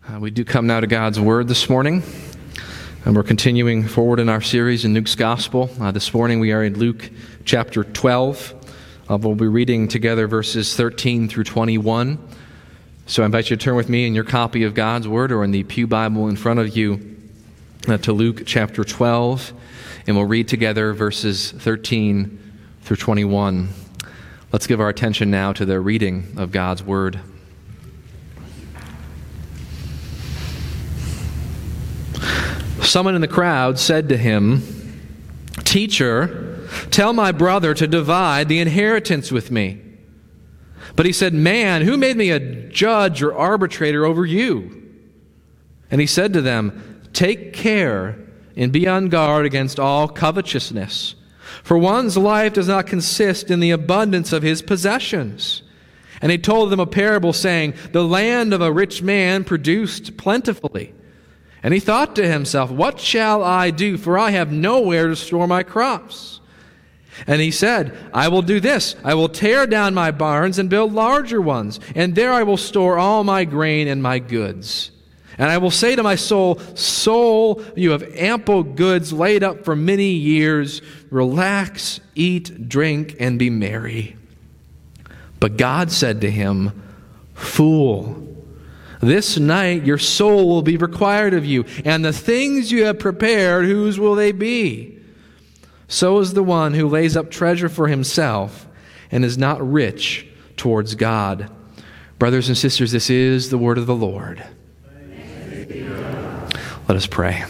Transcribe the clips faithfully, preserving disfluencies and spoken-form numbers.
Uh, we do come now to God's Word this morning, and we're continuing forward in our series in Luke's Gospel. Uh, this morning we are in Luke chapter twelve. Uh, we'll be reading together verses thirteen through twenty-one. So I invite you to turn with me in your copy of God's Word or in the Pew Bible in front of you uh, to Luke chapter twelve, and we'll read together verses thirteen through twenty-one. Let's give our attention now to the reading of God's Word. Someone in the crowd said to him, "Teacher, tell my brother to divide the inheritance with me." But he said, "Man, who made me a judge or arbitrator over you?" And he said to them, "Take care and be on guard against all covetousness, for one's life does not consist in the abundance of his possessions." And he told them a parable, saying, "The land of a rich man produced plentifully. And he thought to himself, 'What shall I do? For I have nowhere to store my crops.' And he said, 'I will do this. I will tear down my barns and build larger ones, and there I will store all my grain and my goods. And I will say to my soul, Soul, you have ample goods laid up for many years. Relax, eat, drink, and be merry.' But God said to him, 'Fool, this night your soul will be required of you, and the things you have prepared, whose will they be? So is the one who lays up treasure for himself and is not rich towards God.'" Brothers and sisters, this is the word of the Lord. Let us pray.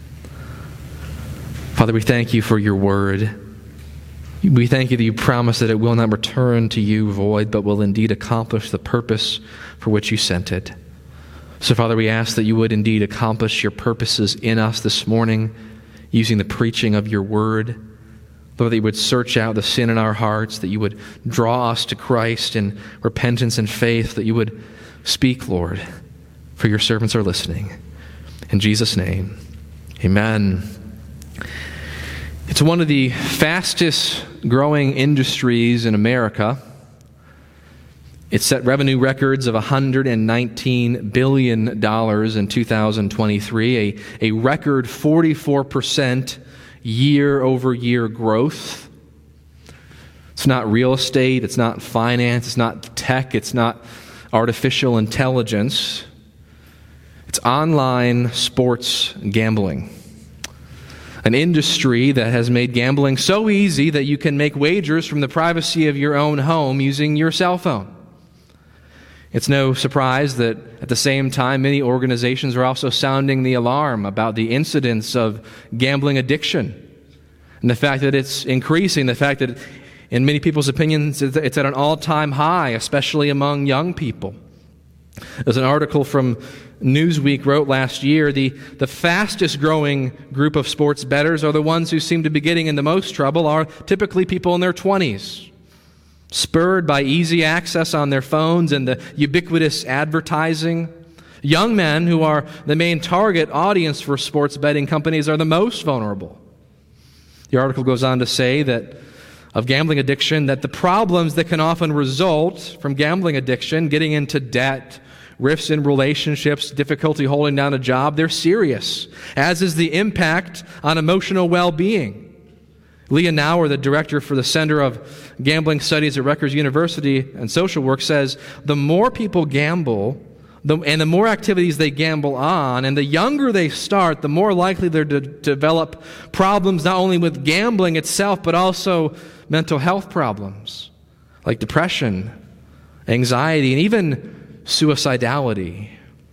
Father, we thank you for your word. We thank you that you promise that it will not return to you void, but will indeed accomplish the purpose for which you sent it. So, Father, we ask that you would indeed accomplish your purposes in us this morning using the preaching of your word. Lord, that you would search out the sin in our hearts, that you would draw us to Christ in repentance and faith, that you would speak, Lord, for your servants are listening. In Jesus' name, amen. It's one of the fastest growing industries in America. It set revenue records of one hundred nineteen billion dollars in two thousand twenty-three, a, a record forty-four percent year-over-year growth. It's not real estate, it's not finance, it's not tech, it's not artificial intelligence. It's online sports gambling. An industry that has made gambling so easy that you can make wagers from the privacy of your own home using your cell phone. It's no surprise that at the same time, many organizations are also sounding the alarm about the incidence of gambling addiction and the fact that it's increasing, the fact that in many people's opinions it's at an all-time high, especially among young people. There's an article from Newsweek wrote last year, the, the fastest growing group of sports bettors are the ones who seem to be getting in the most trouble are typically people in their twenties. Spurred by easy access on their phones and the ubiquitous advertising, young men who are the main target audience for sports betting companies are the most vulnerable. The article goes on to say that of gambling addiction, that the problems that can often result from gambling addiction, getting into debt, rifts in relationships, difficulty holding down a job, they're serious, as is the impact on emotional well-being. Leah Nauer, the director for the Center of Gambling Studies at Rutgers University and Social Work, says the more people gamble the, and the more activities they gamble on, and the younger they start, the more likely they're to develop problems not only with gambling itself, but also mental health problems like depression, anxiety, and even suicidality.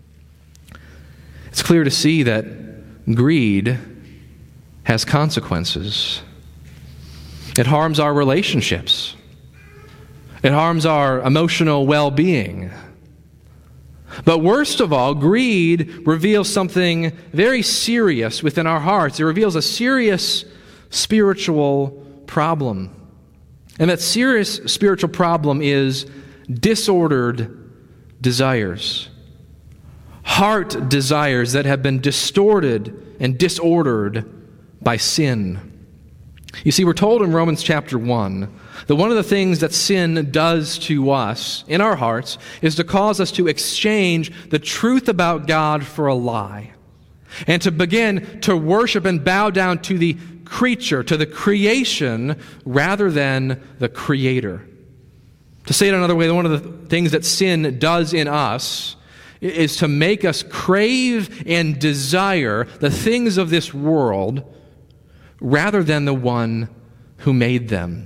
It's clear to see that greed has consequences. It harms our relationships. It harms our emotional well-being. But worst of all, greed reveals something very serious within our hearts. It reveals a serious spiritual problem. And that serious spiritual problem is disordered desires. Heart desires that have been distorted and disordered by sin. You see, we're told in Romans chapter one that one of the things that sin does to us in our hearts is to cause us to exchange the truth about God for a lie, and to begin to worship and bow down to the creature, to the creation, rather than the Creator. To say it another way, one of the things that sin does in us is to make us crave and desire the things of this world rather than the one who made them.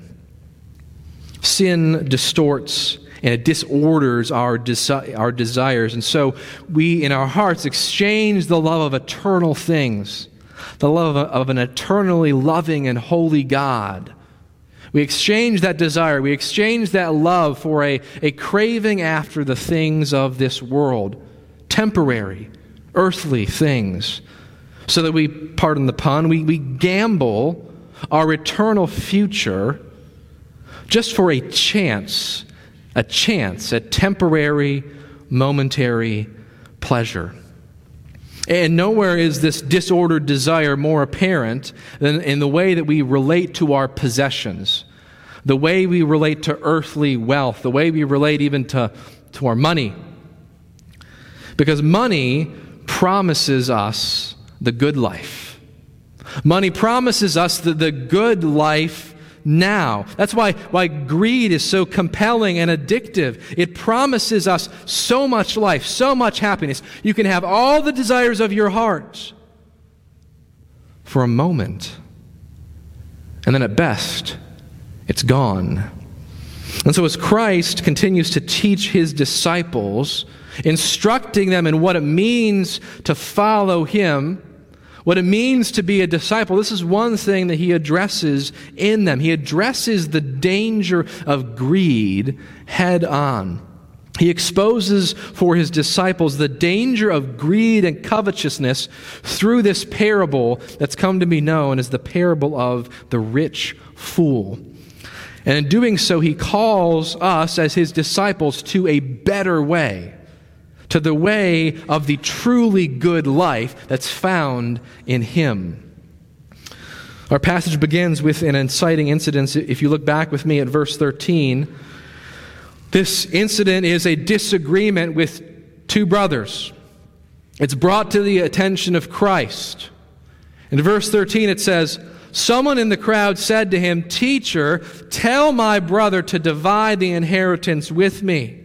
Sin distorts and it disorders our, desi- our desires. And so we, in our hearts, exchange the love of eternal things, the love of, a, of an eternally loving and holy God. We exchange that desire, we exchange that love for a, a craving after the things of this world, temporary, earthly things, so that we, pardon the pun, we, we gamble our eternal future just for a chance, a chance at temporary, momentary pleasure. And nowhere is this disordered desire more apparent than in the way that we relate to our possessions, the way we relate to earthly wealth, the way we relate even to, to our money. Because money promises us the good life. Money promises us the, the good life now. That's why, why greed is so compelling and addictive. It promises us so much life, so much happiness. You can have all the desires of your heart for a moment, and then at best, it's gone. And so as Christ continues to teach his disciples, instructing them in what it means to follow him, what it means to be a disciple, this is one thing that he addresses in them. He addresses the danger of greed head on. He exposes for his disciples the danger of greed and covetousness through this parable that's come to be known as the parable of the rich fool. And in doing so, he calls us as his disciples to a better way, to the way of the truly good life that's found in him. Our passage begins with an inciting incident. If you look back with me at verse thirteen, this incident is a disagreement with two brothers. It's brought to the attention of Christ. In verse thirteen it says, "Someone in the crowd said to him, 'Teacher, tell my brother to divide the inheritance with me.'"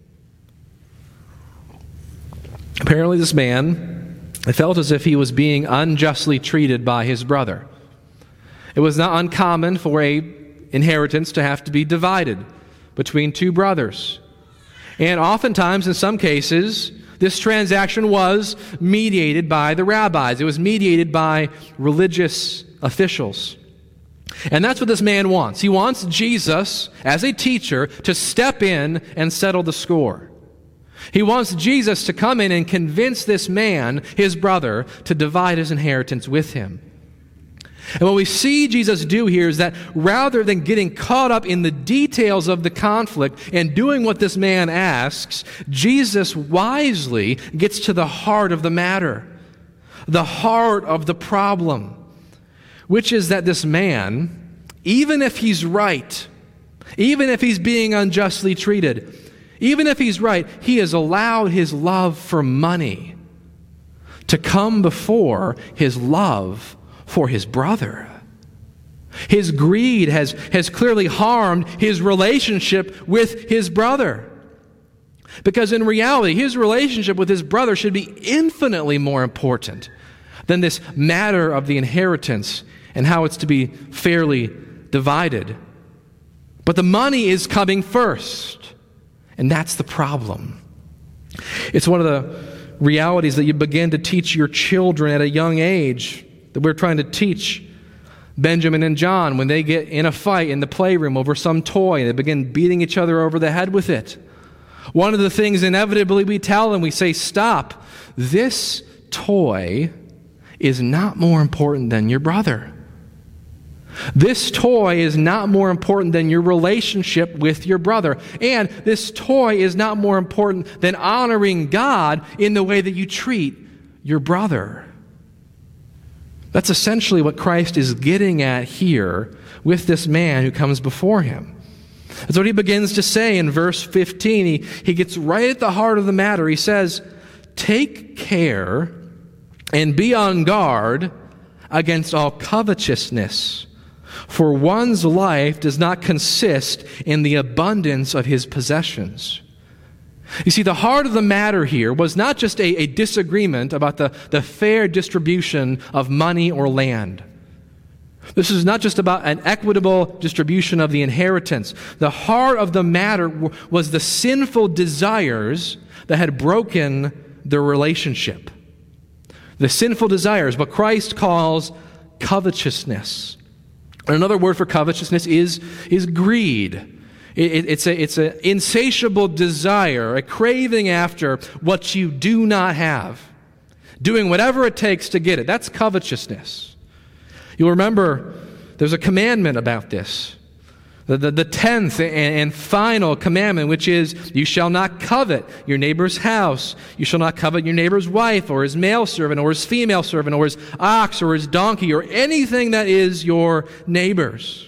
Apparently this man felt as if he was being unjustly treated by his brother. It was not uncommon for a inheritance to have to be divided between two brothers. And oftentimes, in some cases, this transaction was mediated by the rabbis. It was mediated by religious officials. And that's what this man wants. He wants Jesus, as a teacher, to step in and settle the score. He wants Jesus to come in and convince this man, his brother, to divide his inheritance with him. And what we see Jesus do here is that rather than getting caught up in the details of the conflict and doing what this man asks, Jesus wisely gets to the heart of the matter, the heart of the problem, which is that this man, even if he's right, even if he's being unjustly treated, even if he's right, he has allowed his love for money to come before his love for his brother. His greed has, has clearly harmed his relationship with his brother. Because in reality, his relationship with his brother should be infinitely more important than this matter of the inheritance and how it's to be fairly divided. But the money is coming first. And that's the problem. It's one of the realities that you begin to teach your children at a young age, that we're trying to teach Benjamin and John when they get in a fight in the playroom over some toy. They begin beating each other over the head with it. One of the things inevitably we tell them, we say, stop. This toy is not more important than your brother. This toy is not more important than your relationship with your brother. And this toy is not more important than honoring God in the way that you treat your brother. That's essentially what Christ is getting at here with this man who comes before him. That's what he begins to say in verse fifteen. He, he gets right at the heart of the matter. He says, take care and be on guard against all covetousness, for one's life does not consist in the abundance of his possessions. You see, the heart of the matter here was not just a, a disagreement about the, the fair distribution of money or land. This is not just about an equitable distribution of the inheritance. The heart of the matter was the sinful desires that had broken their relationship. The sinful desires, what Christ calls covetousness. Another word for covetousness is, is greed. It, it's a, it's an insatiable desire, a craving after what you do not have, doing whatever it takes to get it. That's covetousness. You'll remember there's a commandment about this. The, the, the tenth and, and final commandment, which is, you shall not covet your neighbor's house. You shall not covet your neighbor's wife or his male servant or his female servant or his ox or his donkey or anything that is your neighbor's.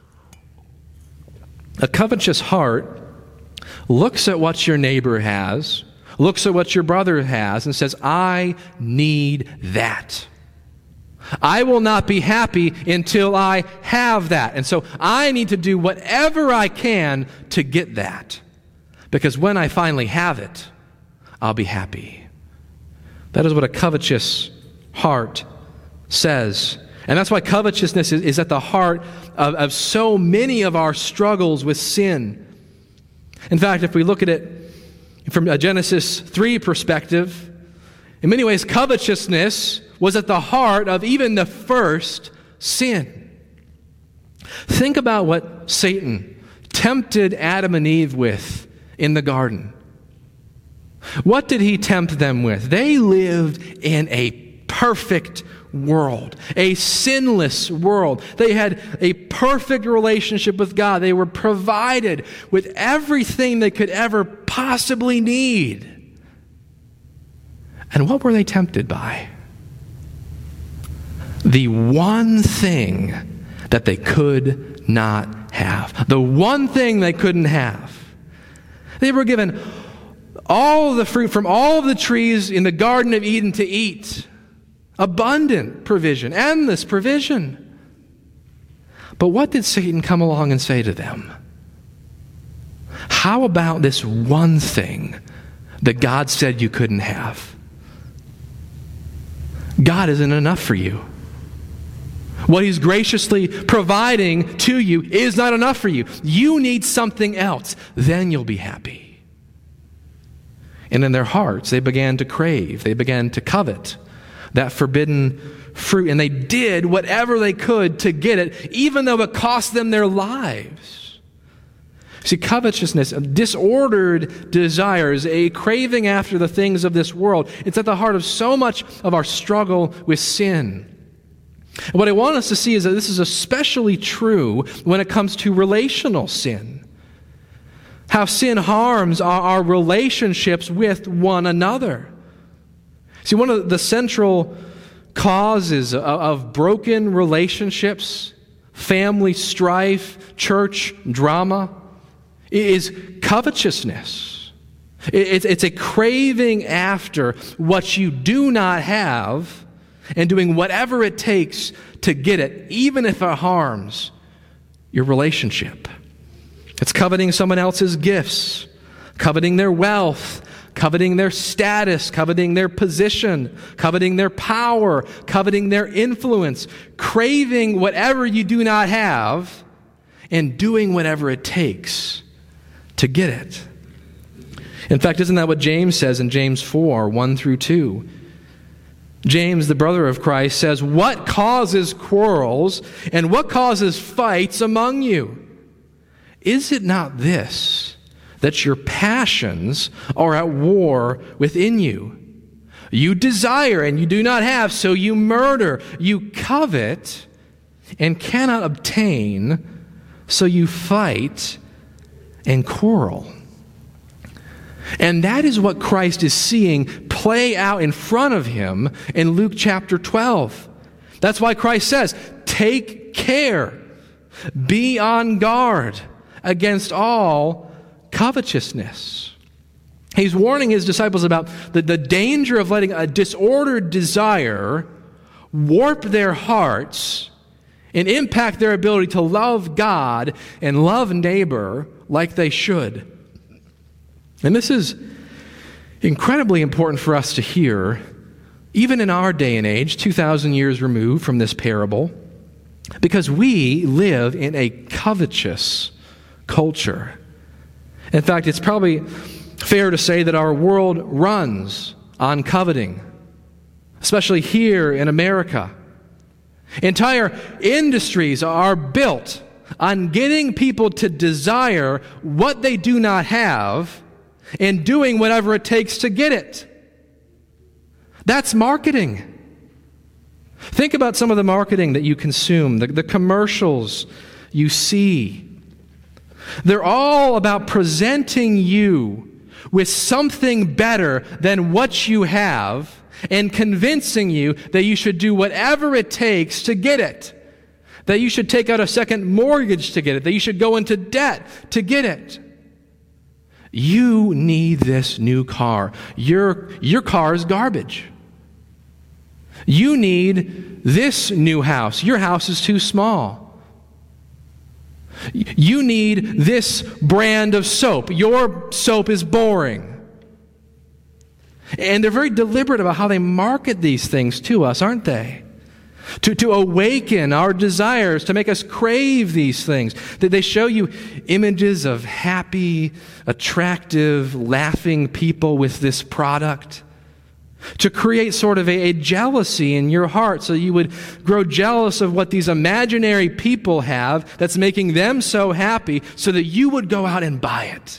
A covetous heart looks at what your neighbor has, looks at what your brother has, and says, I need that. I will not be happy until I have that. And so I need to do whatever I can to get that. Because when I finally have it, I'll be happy. That is what a covetous heart says. And that's why covetousness is, is at the heart of, of so many of our struggles with sin. In fact, if we look at it from a Genesis three perspective, in many ways, covetousness was at the heart of even the first sin. Think about what Satan tempted Adam and Eve with in the garden. What did he tempt them with? They lived in a perfect world, a sinless world. They had a perfect relationship with God. They were provided with everything they could ever possibly need. And what were they tempted by? The one thing that they could not have. The one thing they couldn't have. They were given all the fruit from all of the trees in the Garden of Eden to eat. Abundant provision, endless provision. But what did Satan come along and say to them? How about this one thing that God said you couldn't have? God isn't enough for you. What He's graciously providing to you is not enough for you. You need something else. Then you'll be happy. And in their hearts, they began to crave. They began to covet that forbidden fruit. And they did whatever they could to get it, even though it cost them their lives. See, covetousness, disordered desires, a craving after the things of this world, it's at the heart of so much of our struggle with sin. And what I want us to see is that this is especially true when it comes to relational sin. How sin harms our, our relationships with one another. See, one of the central causes of, of broken relationships, family strife, church drama, is covetousness. It's, it's a craving after what you do not have and doing whatever it takes to get it, even if it harms your relationship. It's coveting someone else's gifts, coveting their wealth, coveting their status, coveting their position, coveting their power, coveting their influence, craving whatever you do not have, and doing whatever it takes to get it. In fact, isn't that what James says in James four, one through two? James, the brother of Christ, says, "What causes quarrels and what causes fights among you? Is it not this, that your passions are at war within you? You desire and you do not have, so you murder. You covet and cannot obtain, so you fight and quarrel." And that is what Christ is seeing play out in front of him in Luke chapter twelve. That's why Christ says, take care, be on guard against all covetousness. He's warning his disciples about the, the danger of letting a disordered desire warp their hearts and impact their ability to love God and love neighbor like they should. And this is incredibly important for us to hear, even in our day and age, two thousand years removed from this parable, because we live in a covetous culture. In fact, it's probably fair to say that our world runs on coveting, especially here in America. Entire industries are built on getting people to desire what they do not have and doing whatever it takes to get it. That's marketing. Think about some of the marketing that you consume, the, the commercials you see. They're all about presenting you with something better than what you have and convincing you that you should do whatever it takes to get it, that you should take out a second mortgage to get it, that you should go into debt to get it. You need this new car. Your, your car is garbage. You need this new house. Your house is too small. You need this brand of soap. Your soap is boring. And they're very deliberate about how they market these things to us, aren't they? To, to awaken our desires, to make us crave these things. That they show you images of happy, attractive, laughing people with this product. To create sort of a, a jealousy in your heart so you would grow jealous of what these imaginary people have that's making them so happy so that you would go out and buy it.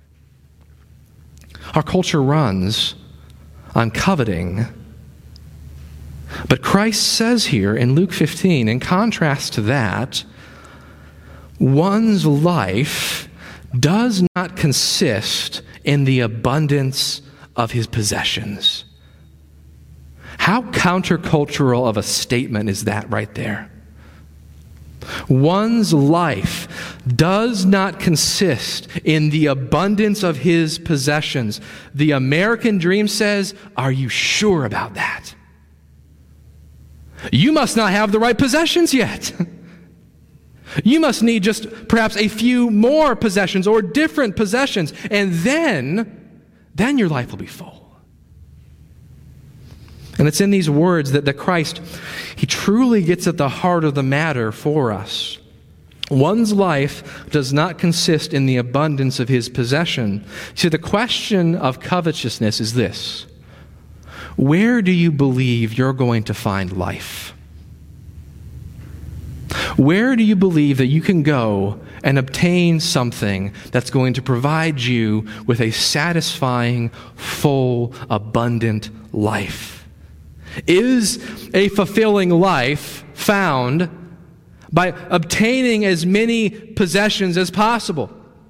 Our culture runs on coveting. But Christ says here in Luke fifteen, in contrast to that, one's life does not consist in the abundance of his possessions. How countercultural of a statement is that right there? One's life does not consist in the abundance of his possessions. The American dream says, are you sure about that? You must not have the right possessions yet. You must need just perhaps a few more possessions or different possessions, and then, then your life will be full. And it's in these words that the Christ, he truly gets at the heart of the matter for us. One's life does not consist in the abundance of his possession. See, the question of covetousness is this: where do you believe you're going to find life? Where do you believe that you can go and obtain something that's going to provide you with a satisfying, full, abundant life? Is a fulfilling life found by obtaining as many possessions as possible?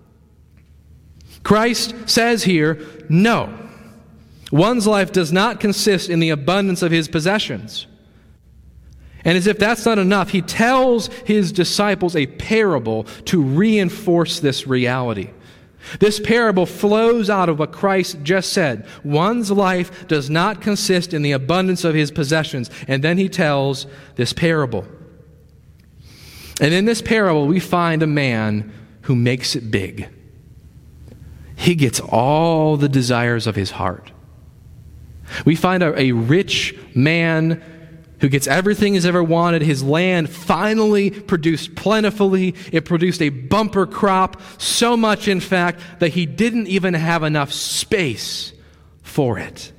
Christ says here, no. One's life does not consist in the abundance of his possessions. And as if that's not enough, he tells his disciples a parable to reinforce this reality. This parable flows out of what Christ just said. One's life does not consist in the abundance of his possessions. And then he tells this parable. And in this parable, we find a man who makes it big. He gets all the desires of his heart. We find a, a rich man who gets everything he's ever wanted. His land finally produced plentifully. It produced a bumper crop, so much, in fact, that he didn't even have enough space for it.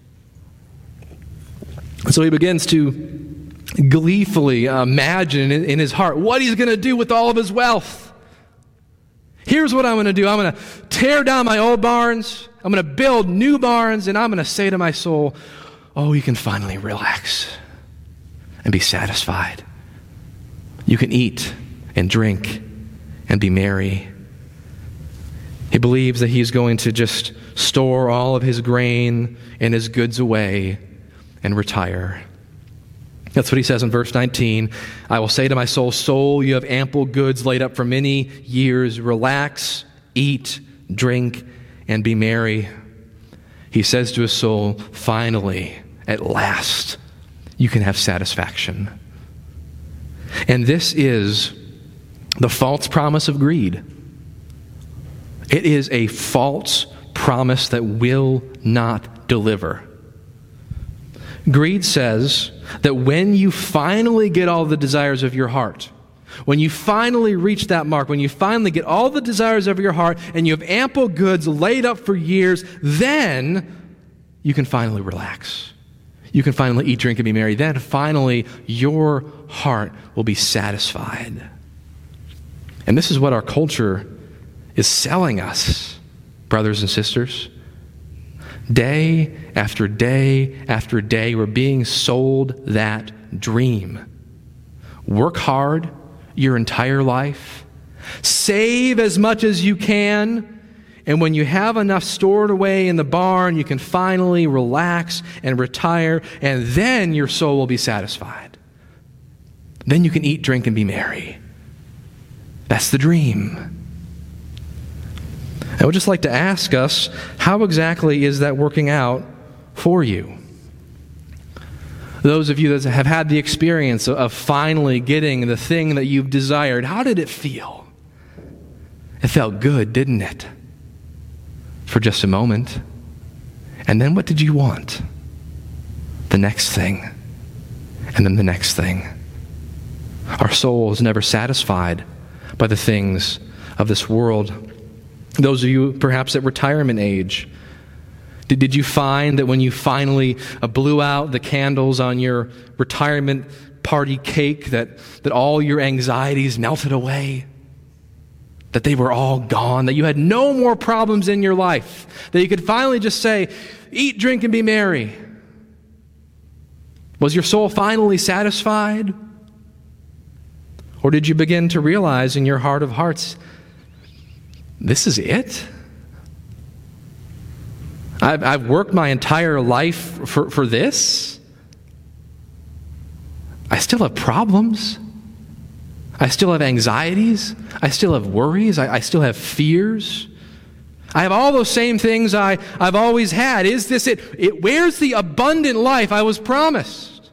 So he begins to gleefully imagine in, in his heart what he's going to do with all of his wealth. Here's what I'm going to do. I'm going to tear down my old barns. I'm going to build new barns, and I'm going to say to my soul, oh, you can finally relax and be satisfied. You can eat and drink and be merry. He believes that he's going to just store all of his grain and his goods away and retire. That's what he says in verse nineteen. I will say to my soul, soul, you have ample goods laid up for many years. Relax, eat, drink, and be merry. He says to his soul, finally, at last, you can have satisfaction. And this is the false promise of greed. It is a false promise that will not deliver. Greed says that when you finally get all the desires of your heart, when you finally reach that mark, when you finally get all the desires of your heart and you have ample goods laid up for years, then you can finally relax. You can finally eat, drink, and be merry. Then finally your heart will be satisfied. And this is what our culture is selling us, brothers and sisters. Day after day after day, we're being sold that dream. Work hard your entire life. Save as much as you can. And when you have enough stored away in the barn, you can finally relax and retire, and then your soul will be satisfied. Then you can eat, drink, and be merry. That's the dream. I would just like to ask us, how exactly is that working out for you? Those of you that have had the experience of finally getting the thing that you've desired, how did it feel? It felt good, didn't it? For just a moment. And then what did you want? The next thing. And then the next thing. Our soul is never satisfied by the things of this world. Those of you perhaps at retirement age, did, did you find that when you finally uh, blew out the candles on your retirement party cake that, that all your anxieties melted away? That they were all gone, that you had no more problems in your life, that you could finally just say, eat, drink, and be merry? Was your soul finally satisfied? Or did you begin to realize in your heart of hearts, this is it? I've, I've worked my entire life for, for this? I still have problems. I still have anxieties. I still have worries. I, I still have fears. I have all those same things I, I've always had. Is this it? it? Where's the abundant life I was promised?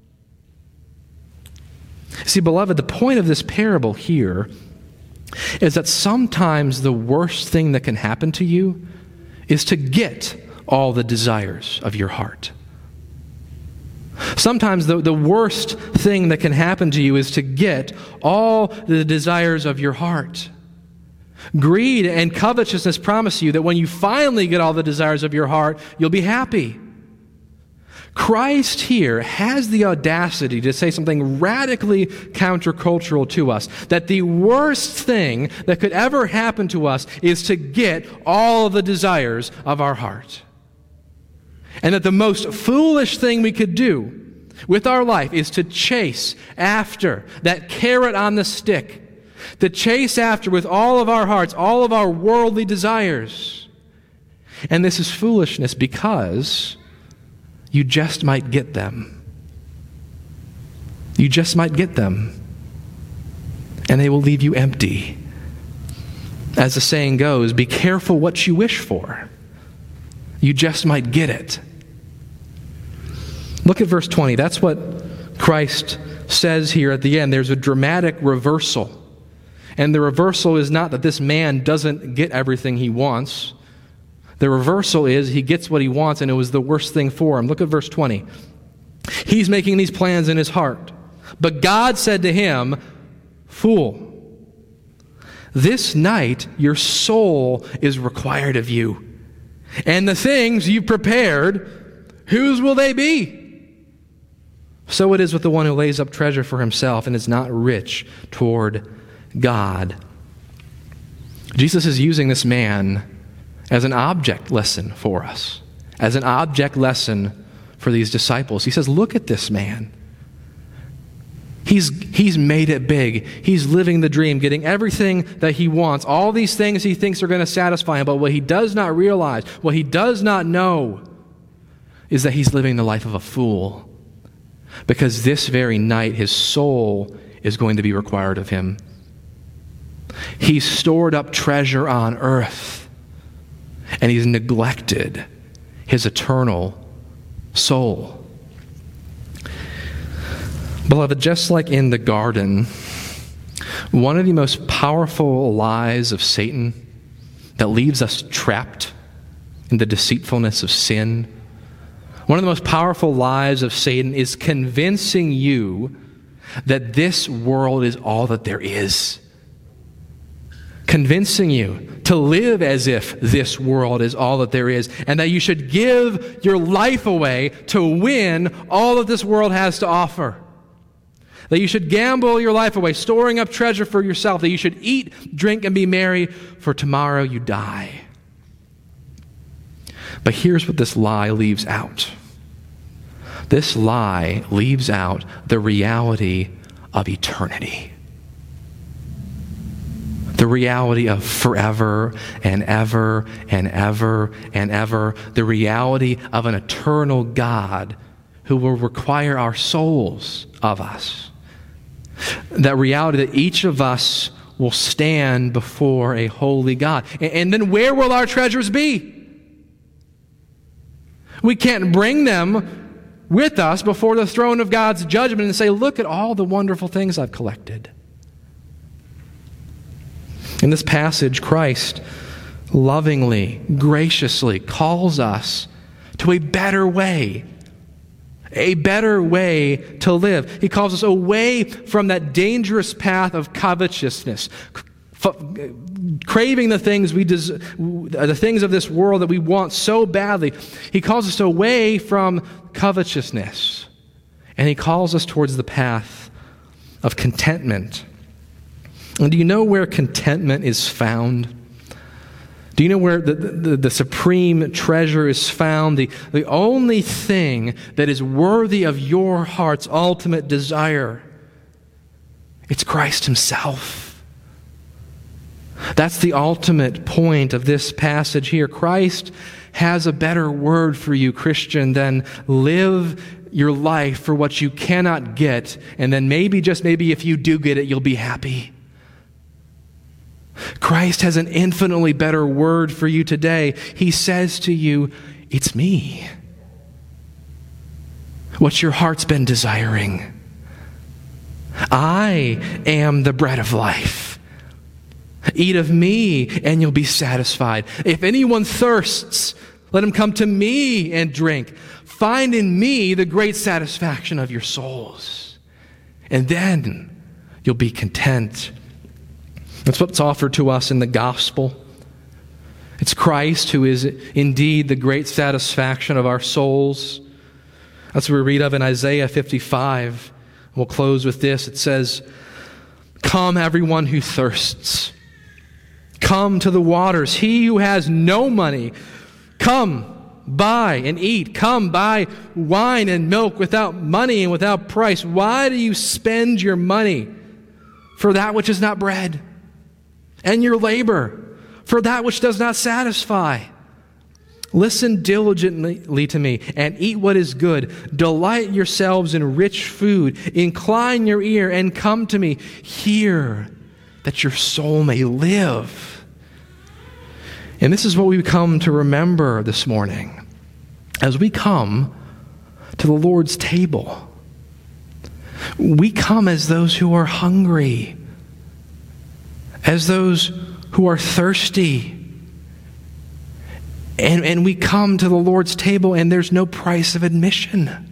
See, beloved, the point of this parable here is that sometimes the worst thing that can happen to you is to get all the desires of your heart. Sometimes the, the worst thing that can happen to you is to get all the desires of your heart. Greed and covetousness promise you that when you finally get all the desires of your heart, you'll be happy. Christ here has the audacity to say something radically countercultural to us, that the worst thing that could ever happen to us is to get all of the desires of our heart. And that the most foolish thing we could do with our life is to chase after that carrot on the stick, to chase after with all of our hearts, all of our worldly desires. And this is foolishness because you just might get them. You just might get them. And they will leave you empty. As the saying goes, be careful what you wish for. You just might get it. Look at verse twenty. That's what Christ says here at the end. There's a dramatic reversal. And the reversal is not that this man doesn't get everything he wants. The reversal is he gets what he wants, and it was the worst thing for him. Look at verse twenty. He's making these plans in his heart. But God said to him, fool, this night your soul is required of you. And the things you've prepared, whose will they be? So it is with the one who lays up treasure for himself and is not rich toward God. Jesus is using this man as an object lesson for us, as an object lesson for these disciples. He says, look at this man. He's, he's made it big. He's living the dream, getting everything that he wants, all these things he thinks are going to satisfy him. But what he does not realize, what he does not know, is that he's living the life of a fool. because this very night his soul is going to be required of him. He's stored up treasure on earth, and he's neglected his eternal soul. Beloved, just like in the garden, one of the most powerful lies of Satan that leaves us trapped in the deceitfulness of sin, one of the most powerful lies of Satan is convincing you that this world is all that there is. Convincing you to live as if this world is all that there is, and that you should give your life away to win all that this world has to offer. That you should gamble your life away, storing up treasure for yourself. That you should eat, drink, and be merry, for tomorrow you die. But here's what this lie leaves out. This lie leaves out the reality of eternity. The reality of forever and ever and ever and ever. The reality of an eternal God who will require our souls of us. That reality that each of us will stand before a holy God. And then where will our treasures be? We can't bring them with us before the throne of God's judgment and say, look at all the wonderful things I've collected. In this passage, Christ lovingly, graciously calls us to a better way. A better way to live. He calls us away from that dangerous path of covetousness, f- craving the things we des- the things of this world that we want so badly. He calls us away from covetousness, and he calls us towards the path of contentment. And do you know where contentment is found? Do you know where the, the, the supreme treasure is found? The, the only thing that is worthy of your heart's ultimate desire. It's Christ himself. That's the ultimate point of this passage here. Christ has a better word for you, Christian, than live your life for what you cannot get, and then maybe, just maybe, if you do get it, you'll be happy. Christ has an infinitely better word for you today. He says to you, it's me. What your heart's been desiring. I am the bread of life. Eat of me and you'll be satisfied. If anyone thirsts, let him come to me and drink. Find in me the great satisfaction of your souls. And then you'll be content. That's what's offered to us in the gospel. It's Christ who is indeed the great satisfaction of our souls. That's what we read of in Isaiah fifty-five. We'll close with this. It says, come everyone who thirsts. Come to the waters. He who has no money, come buy and eat. Come buy wine and milk without money and without price. Why do you spend your money for that which is not bread? And your labor for that which does not satisfy. Listen diligently to me and eat what is good. Delight yourselves in rich food. Incline your ear and come to me. Hear that your soul may live. And this is what we come to remember this morning as we come to the Lord's table. We come as those who are hungry, as those who are thirsty. And, and we come to the Lord's table and there's no price of admission.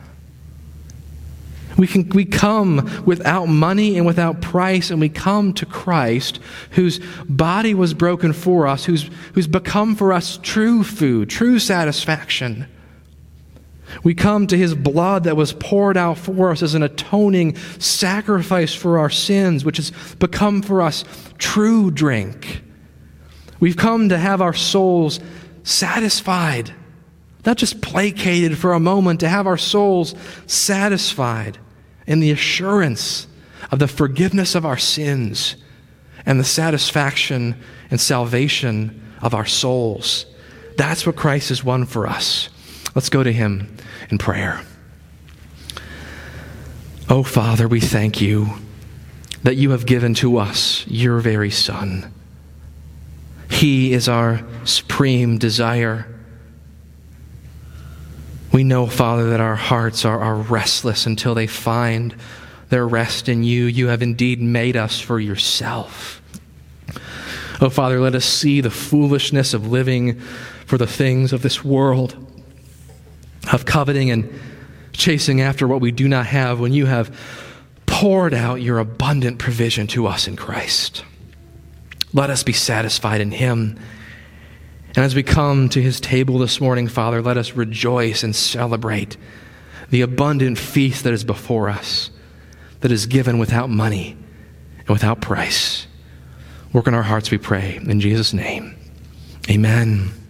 We can we come without money and without price, and we come to Christ, whose body was broken for us, who's, who's become for us true food, true satisfaction. We come to his blood that was poured out for us as an atoning sacrifice for our sins, which has become for us true drink. We've come to have our souls satisfied, not just placated for a moment, to have our souls satisfied in the assurance of the forgiveness of our sins and the satisfaction and salvation of our souls. That's what Christ has won for us. Let's go to him in prayer. Oh, Father, we thank you that you have given to us your very Son. He is our supreme desire. We know, Father, that our hearts are, are restless until they find their rest in you. You have indeed made us for yourself. Oh, Father, let us see the foolishness of living for the things of this world, of coveting and chasing after what we do not have, when you have poured out your abundant provision to us in Christ. Let us be satisfied in him. And as we come to his table this morning, Father, let us rejoice and celebrate the abundant feast that is before us, that is given without money and without price. Work in our hearts, we pray. In Jesus' name, amen.